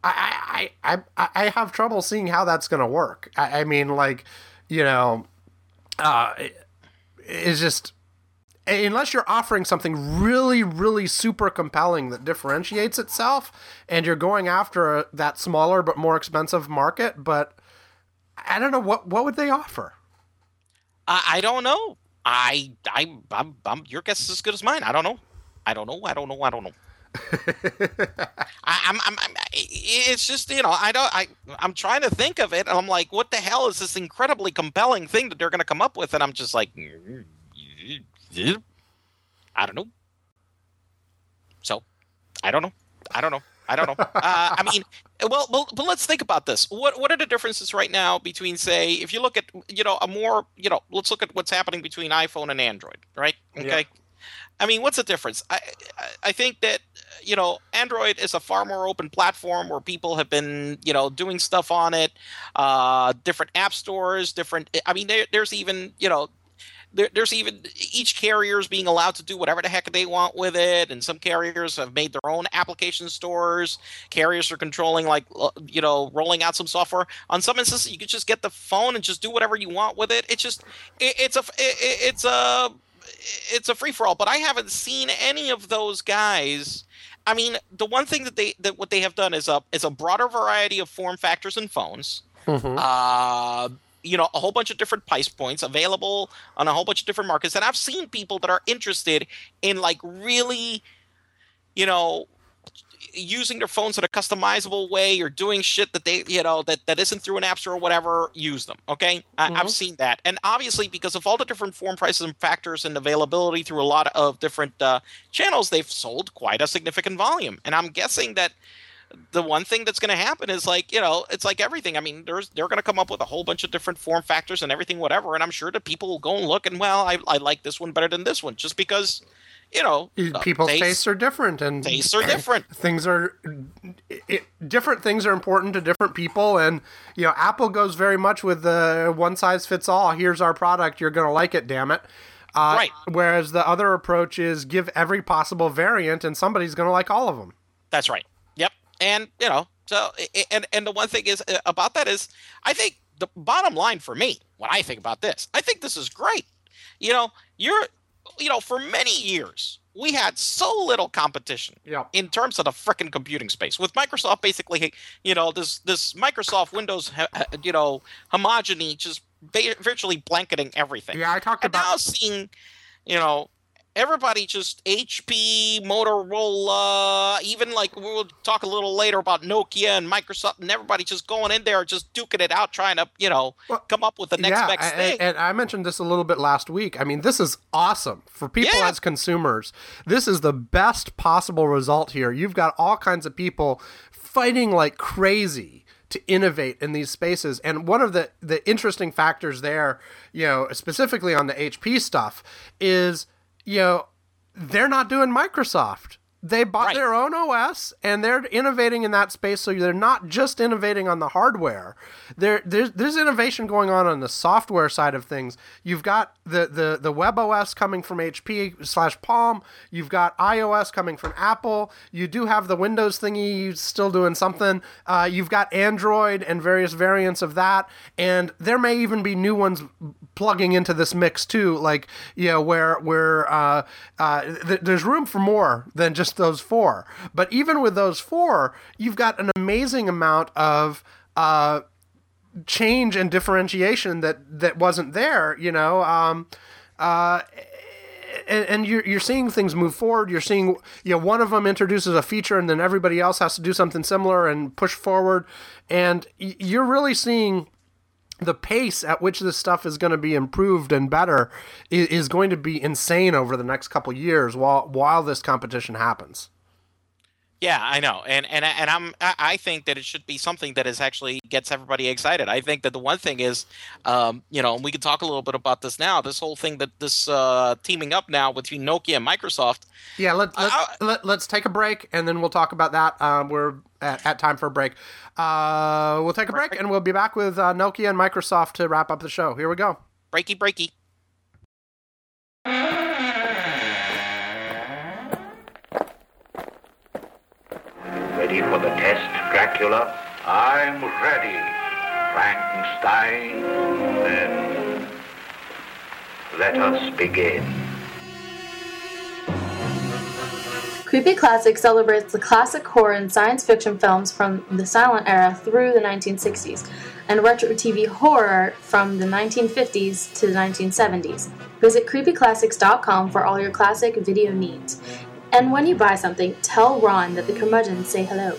I, I, I, I have trouble seeing how that's going to work. I, I mean, like, you know, uh, is just, unless you're offering something really, really super compelling that differentiates itself, and you're going after a, that smaller but more expensive market, but I don't know, what what would they offer? I, I don't know. I, I, I'm, I'm, your guess is as good as mine. I don't know. I don't know. I don't know. I don't know. I, I'm, I'm, I'm, it's just, you know, I don't, I, I'm trying to think of it, and I'm like, what the hell is this incredibly compelling thing that they're going to come up with? And I'm just like, I don't know. So, I don't know. I don't know. I don't know. Uh, I mean, well, well, but let's think about this. What what are the differences right now between, say, if you look at, you know, a more, you know, let's look at what's happening between iPhone and Android, right? Okay. Yeah. I mean, what's the difference? I I think that, you know, Android is a far more open platform where people have been, you know, doing stuff on it, uh, different app stores, different. I mean, there, there's even, you know, there, there's even each carrier is being allowed to do whatever the heck they want with it, and some carriers have made their own application stores. Carriers are controlling, like, you know, rolling out some software. On some instances, you could just get the phone and just do whatever you want with it. It's just, it, it's a, it, it's a. It's a free for all, but I haven't seen any of those guys. I mean, the one thing that they that what they have done is a is a broader variety of form factors and phones. Mm-hmm. Uh, you know, a whole bunch of different price points available on a whole bunch of different markets, and I've seen people that are interested in, like, really, you know, using their phones in a customizable way, or doing shit that they, you know, that, that isn't through an app store or whatever, use them. Okay. Mm-hmm. I, I've seen that. And obviously, because of all the different form, prices, and factors and availability through a lot of different uh, channels, they've sold quite a significant volume. And I'm guessing that the one thing that's going to happen is, like, you know, it's like everything. I mean, there's they're going to come up with a whole bunch of different form factors and everything, whatever. And I'm sure that people will go and look and, well, I, I like this one better than this one, just because, you know, people's tastes, tastes are different, and tastes are different. Things are it, different. Things are important to different people, and, you know, Apple goes very much with the one size fits all. Here's our product. You're going to like it. Damn it. Uh, right. Whereas the other approach is give every possible variant, and somebody's going to like all of them. That's right. Yep. And, you know, so and and the one thing is about that is, I think the bottom line for me, when I think about this, I think this is great. You know, you're. You know, for many years, we had so little competition yep. in terms of the frickin' computing space. With Microsoft basically, you know, this this Microsoft Windows, you know, homogeny just virtually blanketing everything. Yeah, I talked and about... now seeing, you know, everybody just H P, Motorola, even, like, we'll talk a little later about Nokia and Microsoft, and everybody just going in there just duking it out, trying to, you know, well, come up with the next yeah, best thing. And I mentioned this a little bit last week. I mean, this is awesome for people yeah. as consumers. This is the best possible result here. You've got all kinds of people fighting like crazy to innovate in these spaces. And one of the, the interesting factors there, you know, specifically on the H P stuff, is, you know, they're not doing Microsoft. They bought right. their own O S, and they're innovating in that space, so they're not just innovating on the hardware. There, there's, there's innovation going on on the software side of things. You've got the, the, the web O S coming from H P slash Palm. You've got iOS coming from Apple. You do have the Windows thingy still doing something. Uh, you've got Android and various variants of that, and there may even be new ones plugging into this mix too, like, you know, where, where uh, uh, th- there's room for more than just those four. But even with those four, you've got an amazing amount of uh, change and differentiation that, that wasn't there, you know. Um, uh, and, and you're you're seeing things move forward. You're seeing, you know, one of them introduces a feature, and then everybody else has to do something similar and push forward. And you're really seeing the pace at which this stuff is going to be improved and better is, is going to be insane over the next couple of years while while this competition happens. Yeah, I know, and and and I'm I think that it should be something that is actually gets everybody excited. I think that the one thing is, um, you know, and we can talk a little bit about this now. This whole thing that this uh, teaming up now between Nokia and Microsoft. Yeah, let, let, uh, let, let's take a break, and then we'll talk about that. Um, we're at, at time for a break. Uh, we'll take a break, and we'll be back with uh, Nokia and Microsoft to wrap up the show. Here we go. Breaky, breaky. Ready for the test, Dracula? I'm ready, Frankenstein. Then Let us begin. Creepy Classic celebrates the classic horror and science fiction films from the silent era through the nineteen sixties, and retro T V horror from the nineteen fifties to the nineteen seventies. Visit creepy classics dot com for all your classic video needs. And when you buy something, tell Ron that the curmudgeons say hello.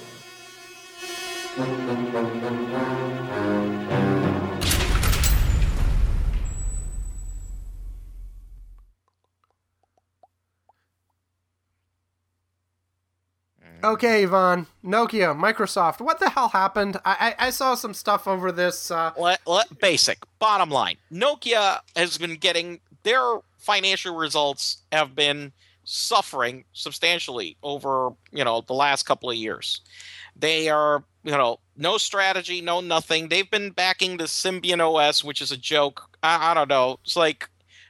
Okay, Yvonne, Nokia, Microsoft, what the hell happened? I I, I saw some stuff over this. Uh... Let, let, basic, bottom line. Nokia has been getting, their financial results have been suffering substantially over, you know, the last couple of years. They are, you know, no strategy, no nothing. They've been backing the Symbian O S, which is a joke. I, I don't know. It's like,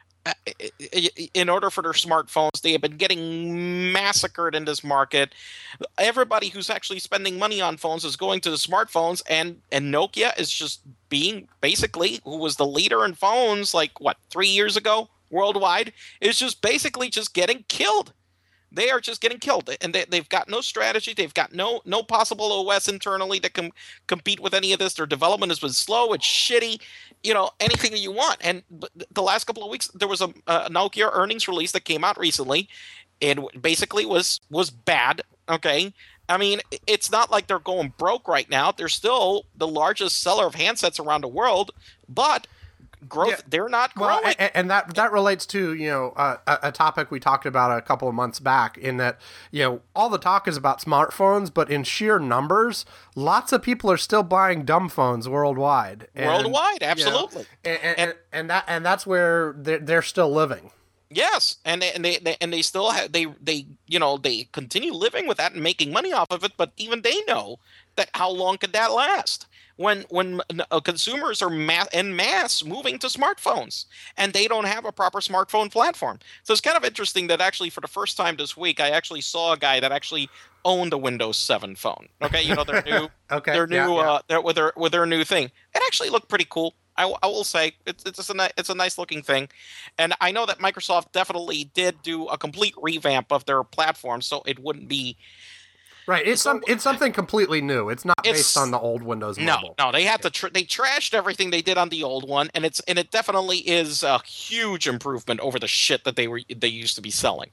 in order for their smartphones, they have been getting massacred in this market. Everybody who's actually spending money on phones is going to the smartphones, and, and Nokia is just being, basically, who was the leader in phones, like, what, three years ago, worldwide, is just basically just getting killed. They are just getting killed, and they, they've got no strategy. They've got no no possible O S internally that can compete with any of this. Their development has been slow. It's shitty. You know, anything that you want. And the last couple of weeks, there was a, a Nokia earnings release that came out recently. It basically was was bad. Okay, I mean, it's not like they're going broke right now. They're still the largest seller of handsets around the world, but growth, yeah. They're not growing. Well, and, and that that relates to, you know, uh, a, a topic we talked about a couple of months back, in that, you know, all the talk is about smartphones, but in sheer numbers, lots of people are still buying dumb phones worldwide. And, worldwide, absolutely. You know, and, and, and, and that and that's where they're, they're still living. Yes, and they, and they, they and they still have they they you know they continue living with that and making money off of it. But even they know that how long could that last? When when uh, consumers are ma- en masse moving to smartphones, and they don't have a proper smartphone platform. So it's kind of interesting that actually for the first time this week, I actually saw a guy that actually owned a Windows seven phone. Okay, you know, their new okay, their new yeah, yeah. Uh, their, with their with their new thing. It actually looked pretty cool. I, I will say it's it's a ni- it's a nice looking thing, and I know that Microsoft definitely did do a complete revamp of their platform, so it wouldn't be. Right, it's so, some it's something completely new. It's not it's, based on the old Windows Mobile. No, no, they had to tr- they trashed everything they did on the old one, and it's and it definitely is a huge improvement over the shit that they were they used to be selling.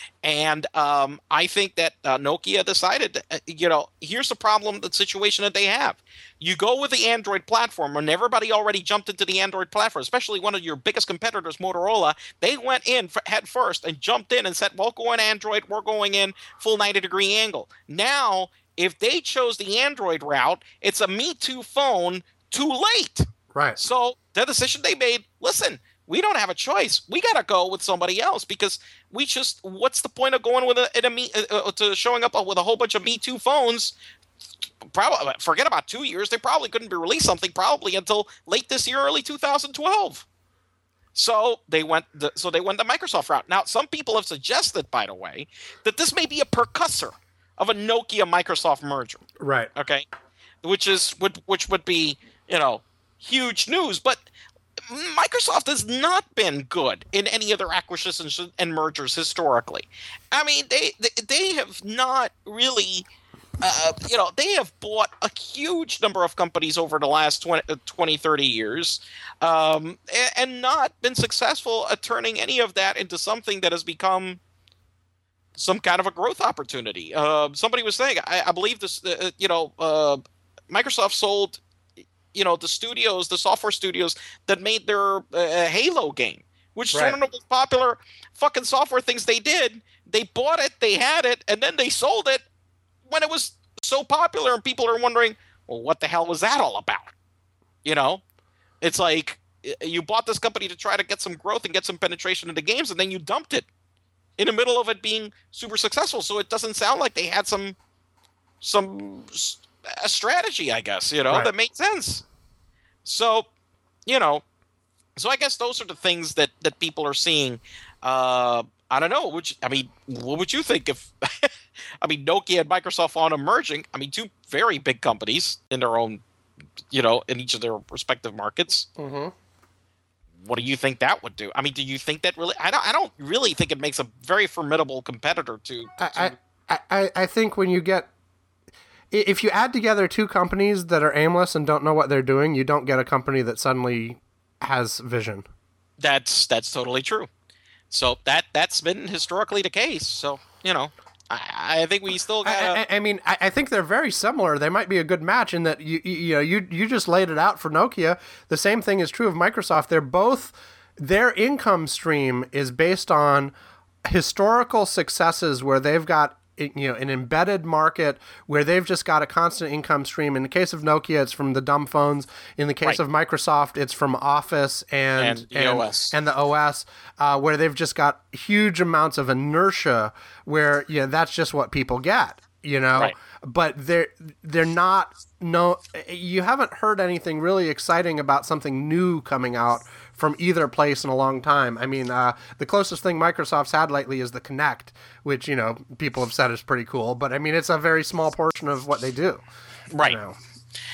And um, I think that uh, Nokia decided, uh, you know, here's the problem, the situation that they have. You go with the Android platform, and everybody already jumped into the Android platform, especially one of your biggest competitors, Motorola. They went in for, head first and jumped in and said, well, go in Android, we're going in full ninety degree angle. Now, if they chose the Android route, it's a Me Too phone too late. Right. So the decision they made, listen, we don't have a choice. We got to go with somebody else, because we just, what's the point of going with a, in a me, uh, to showing up with a whole bunch of Me Too phones? Probably, forget about two years. They probably couldn't be released something probably until late this year, early two thousand twelve. So they went the, so they went the Microsoft route. Now, some people have suggested, by the way, that this may be a precursor of a Nokia Microsoft merger. Right. Okay. Which is would which would be, you know, huge news, but Microsoft has not been good in any of their acquisitions and mergers historically. I mean, they they, they have not really, uh, you know, they have bought a huge number of companies over the last twenty, thirty years, um, and, and not been successful at turning any of that into something that has become some kind of a growth opportunity. Uh, somebody was saying, I, I believe this, uh, you know, uh, Microsoft sold, you know, the studios, the software studios that made their uh, Halo game, which is Right. one of the most popular fucking software things they did. They bought it, they had it, and then they sold it when it was so popular, and people are wondering, well, what the hell was that all about? You know, it's like you bought this company to try to get some growth and get some penetration into games, and then you dumped it in the middle of it being super successful. So it doesn't sound like they had some some a strategy, I guess, you know, Right. that made sense. So, you know, so I guess those are the things that, that people are seeing. Uh, I don't know. Would you, I mean, what would you think if, I mean, Nokia and Microsoft on emerging? I mean, two very big companies in their own, you know, in each of their respective markets. Mm-hmm. what do you think that would do? I mean, do you think that really? I don't. I don't really think it makes a very formidable competitor to. to I, I, I, I think when you get, if you add together two companies that are aimless and don't know what they're doing, you don't get a company that suddenly has vision. That's that's totally true. So that that's been historically the case. So you know, I, I think we still got. I, I, I mean, I, I think they're very similar. They might be a good match in that you you, you know you you just laid it out for Nokia. The same thing is true of Microsoft. They're both their income stream is based on historical successes where they've got you know an embedded market where they've just got a constant income stream. In the case of Nokia, it's from the dumb phones. In the case Right. of Microsoft, it's from Office and And the O S. and the O S, uh, where they've just got huge amounts of inertia. Where you know that's just what people get. You know, Right. but they're they're not. No, you haven't heard anything really exciting about something new coming out from either place in a long time. I mean, uh, the closest thing Microsoft's had lately is the Kinect, which, you know, people have said is pretty cool. But, I mean, it's a very small portion of what they do. right. You know.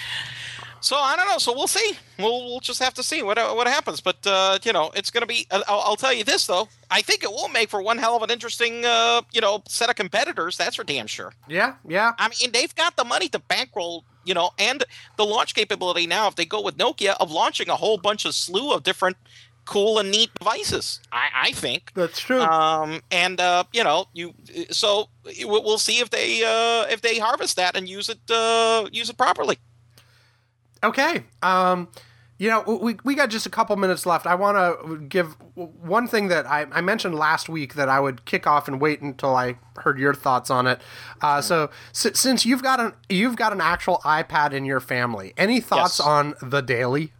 So I don't know. So we'll see. We'll we'll just have to see what what happens. But uh, you know, it's going to be. I'll, I'll tell you this though. I think it will make for one hell of an interesting uh, you know set of competitors. That's for damn sure. Yeah, yeah. I mean, they've got the money to bankroll. You know, and the launch capability now, if they go with Nokia, of launching a whole bunch of slew of different cool and neat devices. I, I think. That's true. Um, and uh, you know, you so we'll see if they uh, if they harvest that and use it uh, use it properly. Okay. Um, you know, we we got just a couple minutes left. I want to give one thing that I, I mentioned last week that I would kick off and wait until I heard your thoughts on it. Uh, so s- since you've got an you've got an actual iPad in your family, any thoughts Yes. on the Daily?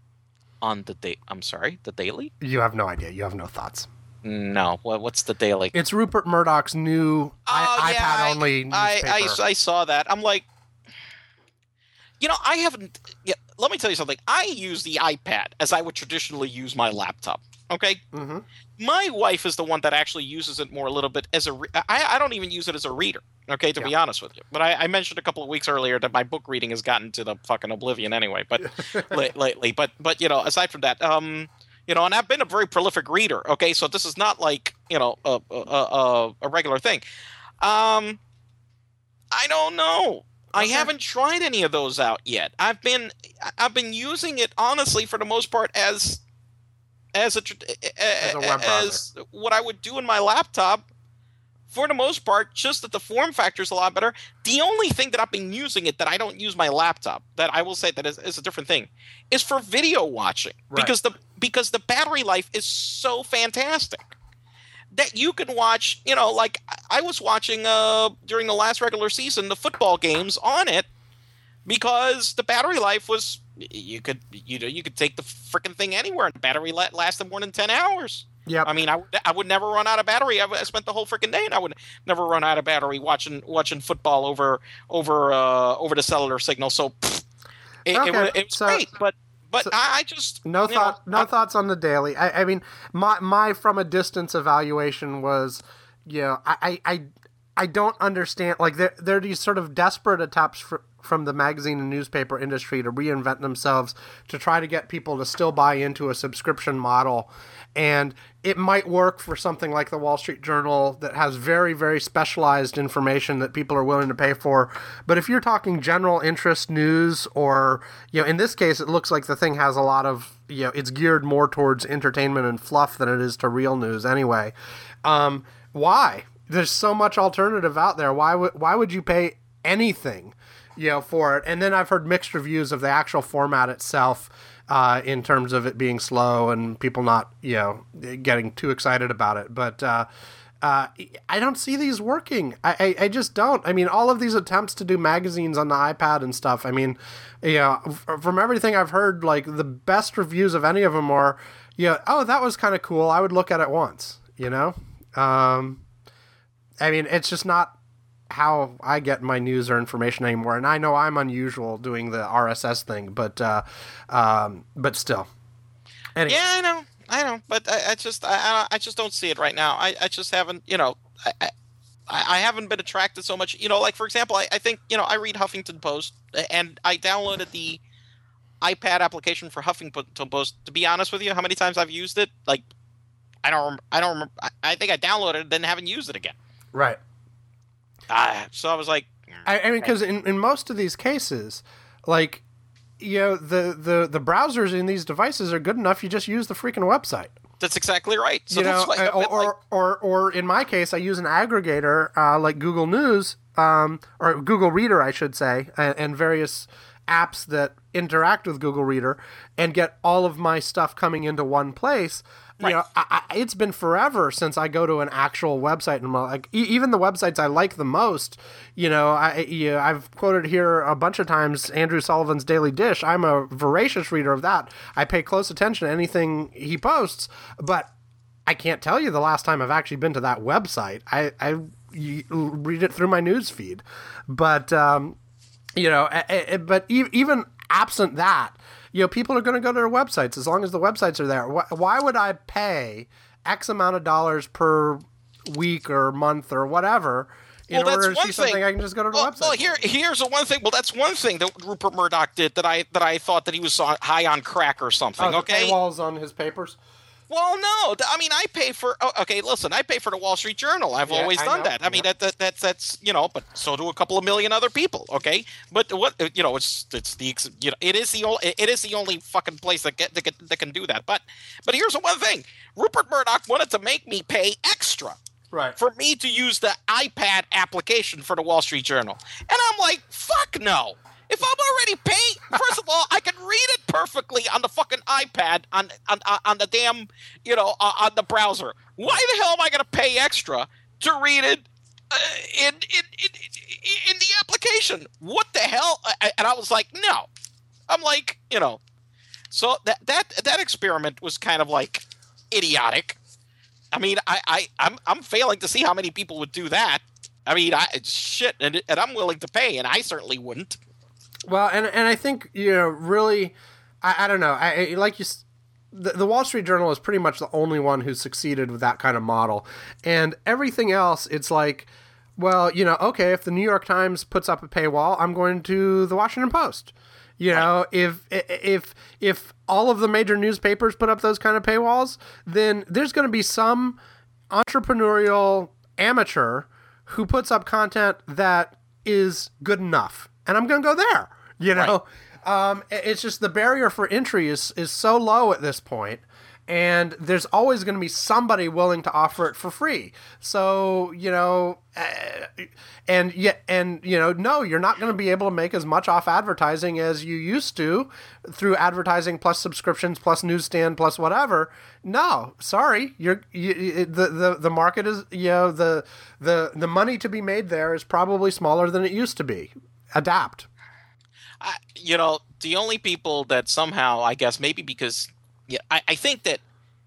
On the date, I'm sorry, the Daily? You have no idea. You have no thoughts. No, what, what's the Daily? It's Rupert Murdoch's new I- Oh, yeah, iPad I- only I, newspaper. I, I saw that. I'm like, you know, I haven't. Yeah, let me tell you something. I use the iPad as I would traditionally use my laptop. Okay. Mhm. My wife is the one that actually uses it more a little bit as a. Re- I, I don't even use it as a reader. Okay, to be honest with you. But I, I mentioned a couple of weeks earlier that my book reading has gotten to the fucking oblivion anyway. But la- lately, but but you know, aside from that, um. You know, and I've been a very prolific reader. Okay, so this is not like you know a a, a, a regular thing. Um, I don't know. I Okay. haven't tried any of those out yet. I've been I've been using it honestly for the most part as as a, tr- As a web as what I would do in my laptop. For the most part, just that the form factor is a lot better. The only thing that I've been using it that I don't use my laptop, that I will say that is, is a different thing, is for video watching. Right. Because the because the battery life is so fantastic that you can watch, you know, like I was watching uh during the last regular season the football games on it because the battery life was you could you know you could take the freaking thing anywhere and the battery la- lasted more than ten hours. Yep. I mean, I, would- I would never run out of battery. I, I spent the whole freaking day, and I would never run out of battery watching watching football over over uh, over the cellular signal. So pfft, it, it, Okay, wa- it was so- great, but but so- I, I just No you thought. know, No thoughts on the Daily. I, I mean, my my from a distance evaluation was, you know, I I, I, I don't understand. Like there there are these sort of desperate attempts for, from the magazine and newspaper industry to reinvent themselves to try to get people to still buy into a subscription model. And it might work for something like the Wall Street Journal that has very, very specialized information that people are willing to pay for. But if you're talking general interest news or, you know, in this case, it looks like the thing has a lot of, you know, it's geared more towards entertainment and fluff than it is to real news anyway. Um, why? There's so much alternative out there. Why would, why would you pay anything, you know, for it? And then I've heard mixed reviews of the actual format itself. Uh, in terms of it being slow and people not, you know, getting too excited about it. But uh, uh, I don't see these working. I, I, I just don't. I mean, all of these attempts to do magazines on the iPad and stuff, I mean, you know, f- from everything I've heard, like, the best reviews of any of them are, you know, oh, that was kind of cool. I would look at it once, you know? Um, I mean, it's just not how I get my news or information anymore. And I know I'm unusual doing the R S S thing, but uh, um, but still. Anyway. yeah, I know, I know, but I, I just I, I I just don't see it right now. I, I just haven't, you know, I, I I haven't been attracted so much. You know, like for example, I, I think you know I read Huffington Post and I downloaded the iPad application for Huffington Post. To be honest with you, how many times I've used it? Like, I don't. Rem- I don't remember. I, I think I downloaded it, then haven't used it again. Right. Uh, so I was like, I, I mean, because in, in most of these cases, like, you know, the, the, the browsers in these devices are good enough. You just use the freaking website. that's exactly right. So you know, that's why or, or, like, or or in my case, I use an aggregator uh, like Google News um, or Google Reader, I should say, and, and various apps that interact with Google Reader, and get all of my stuff coming into one place. You Right. know, I, I, it's been forever since I go to an actual website, and I'm like, e- even the websites I like the most. You know, I you know, I've quoted here a bunch of times Andrew Sullivan's Daily Dish. I'm a voracious reader of that. I pay close attention to anything he posts, but I can't tell you the last time I've actually been to that website. I I y- read it through my news feed, but um, you know, a- a- but e- even absent that. You know, people are going to go to their websites as long as the websites are there. Why would I pay X amount of dollars per week or month or whatever in Well, order to that's see one something thing. I can just go to the well, website? well, here, here's the one thing. Well, that's one thing that Rupert Murdoch did that I that I thought that he was on, high on crack or something. Oh, the okay. paywalls on his papers. Well, no. th- I mean, I pay for. Oh, okay, listen. I pay for the Wall Street Journal. I've Yeah, always I done know, that. I mean, yeah. that, that that's that's you know. But so do a couple of million other people. Okay, but what you know, it's it's the ex- you know, it is the only it is the only fucking place that get that can, that can do that. But but here's the one thing: Rupert Murdoch wanted to make me pay extra Right. for me to use the iPad application for the Wall Street Journal, and I'm like, fuck no. If I'm already paying, first of all, I can read it perfectly on the fucking iPad on on on the damn, you know, uh, on the browser. Why the hell am I going to pay extra to read it uh, in, in in in the application? What the hell? I- And I was like, no. I'm like, you know, so that that that experiment was kind of like idiotic. I mean, I I I'm I'm failing to see how many people would do that. I mean, I shit, and and I'm willing to pay, and I certainly wouldn't. Well, and and I think, you know, really, I, I don't know. I, I like you. s- The, the Wall Street Journal is pretty much the only one who's succeeded with that kind of model, and everything else, it's like, well, you know, okay, if the New York Times puts up a paywall, I'm going to the Washington Post. You know, if if if all of the major newspapers put up those kind of paywalls, then there's going to be some entrepreneurial amateur who puts up content that is good enough, and I'm going to go there. You know, um, it- it's just the barrier for entry is is so low at this point, and there's always going to be somebody willing to offer it for free. So, you know, uh, and yet, and you know, no, you're not going to be able to make as much off advertising as you used to through advertising plus subscriptions plus newsstand plus whatever. No, sorry, you're you, you- the the the market is, you know, the the the money to be made there is probably smaller than it used to be. Adapt. I, you know, the only people that somehow, I guess, maybe because, yeah, I, I think that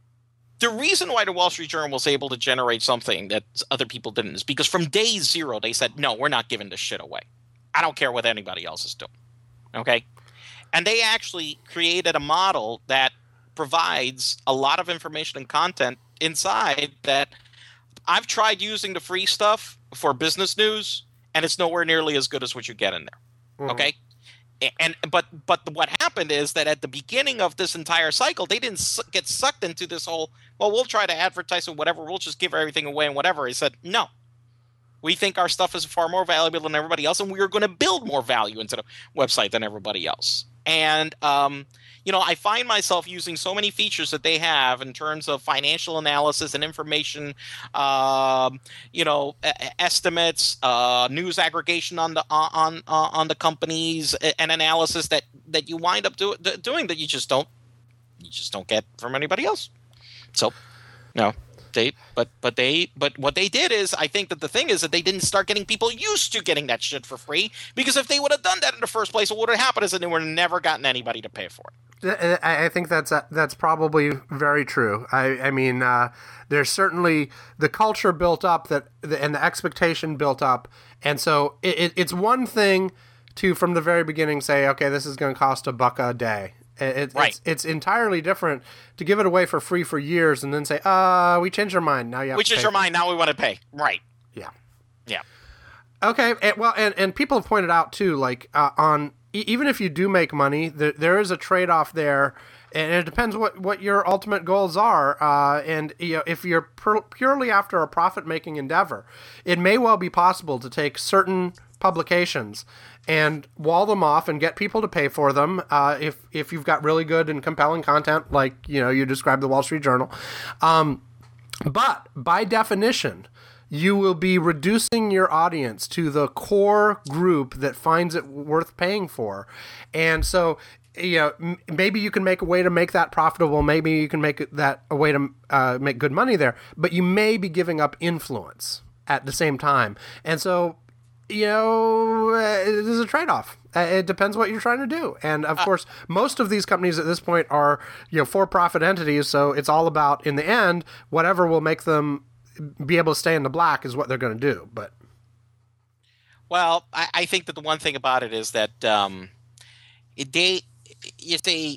the reason why the Wall Street Journal was able to generate something that other people didn't is because from day zero they said, no, we're not giving this shit away. I don't care what anybody else is doing. Okay? And they actually created a model that provides a lot of information and content inside that I've tried using the free stuff for business news, and it's nowhere nearly as good as what you get in there. Okay? And but but what happened is that at the beginning of this entire cycle, they didn't su- get sucked into this whole, well, we'll try to advertise and whatever, we'll just give everything away and whatever. He said, no, we think our stuff is far more valuable than everybody else, and we are going to build more value into the website than everybody else. And um, you know, I find myself using so many features that they have in terms of financial analysis and information, um, you know, e- e- estimates, uh, news aggregation on the on uh, on the companies, a- and analysis that that you wind up do, do, doing that you just don't you just don't get from anybody else. So, no. They, but but they but what they did is, I think that the thing is that they didn't start getting people used to getting that shit for free, because if they would have done that in the first place, what would have happened is that they would have never gotten anybody to pay for it. I I think that's that's probably very true. I, I mean, uh, there's certainly the culture built up that, and the expectation built up, and so it, it, it's one thing to from the very beginning say, okay, this is going to cost a buck a day. It, Right. It's, it's entirely different to give it away for free for years and then say, uh, we changed our mind. Now you have Which to is pay your for it." mind. Now we want to pay. Right. Yeah. Yeah. Okay, and, well, and, and people have pointed out too, like uh, on e- even if you do make money, there, there is a trade-off there, and it depends what, what your ultimate goals are. Uh, and you know, if you're pur- purely after a profit-making endeavor, it may well be possible to take certain publications and wall them off and get people to pay for them. Uh, if if you've got really good and compelling content, like you know you described the Wall Street Journal, um, but by definition, you will be reducing your audience to the core group that finds it worth paying for. And so, you know, m- maybe you can make a way to make that profitable. Maybe you can make it that a way to uh, make good money there. But you may be giving up influence at the same time. And so, you know, uh, it is a trade-off. Uh, it depends what you're trying to do. And of uh, course, most of these companies at this point are, you know, for-profit entities. So it's all about, in the end, whatever will make them be able to stay in the black is what they're going to do. But well, I, I think that the one thing about it is that um, they, if they,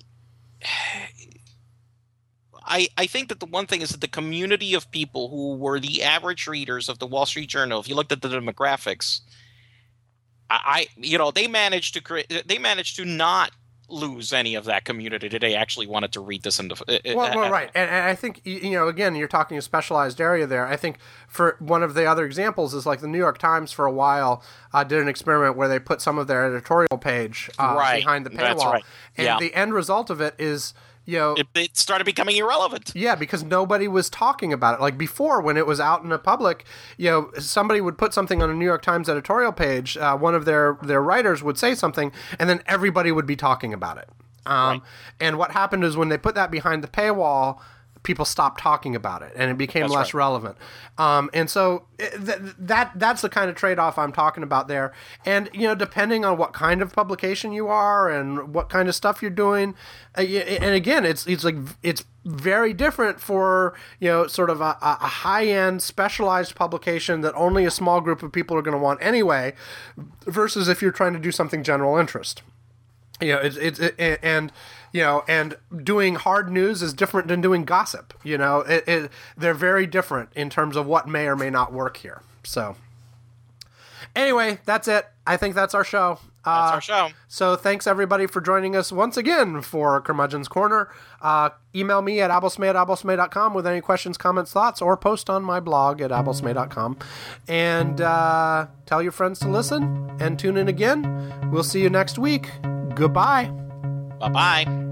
I I think that the one thing is that the community of people who were the average readers of the Wall Street Journal, if you looked at the demographics, I, I you know they managed to create, they managed to not lose any of that community that they actually wanted to read this into. Uh, well, well, right, and, and I think you know again you're talking a specialized area there. I think for one of the other examples is like the New York Times for a while uh, did an experiment where they put some of their editorial page uh, right. behind the paywall, That's right. and yeah. the end result of it is. You know, it, it started becoming irrelevant. Yeah, because nobody was talking about it. Like before, when it was out in the public, you know, somebody would put something on a New York Times editorial page. Uh, one of their, their writers would say something, and then everybody would be talking about it. Um, right. And what happened is when they put that behind the paywall, people stopped talking about it, and it became that's less right. relevant. Um, and so th- that that's the kind of trade-off I'm talking about there. And you know, depending on what kind of publication you are and what kind of stuff you're doing, uh, and again, it's it's like it's very different for you know sort of a, a high-end specialized publication that only a small group of people are going to want anyway, versus if you're trying to do something general interest. You know, it's it's it, and you know, and doing hard news is different than doing gossip. You know, it, it they're very different in terms of what may or may not work here. So, anyway, that's it. I think that's our show. That's uh, our show. So thanks everybody for joining us once again for Curmudgeon's Corner. Uh, email me at abelsmay at abelsmay dot com with any questions, comments, thoughts, or post on my blog at abelsmay dot com. And uh, tell your friends to listen and tune in again. We'll see you next week. Goodbye. Bye-bye.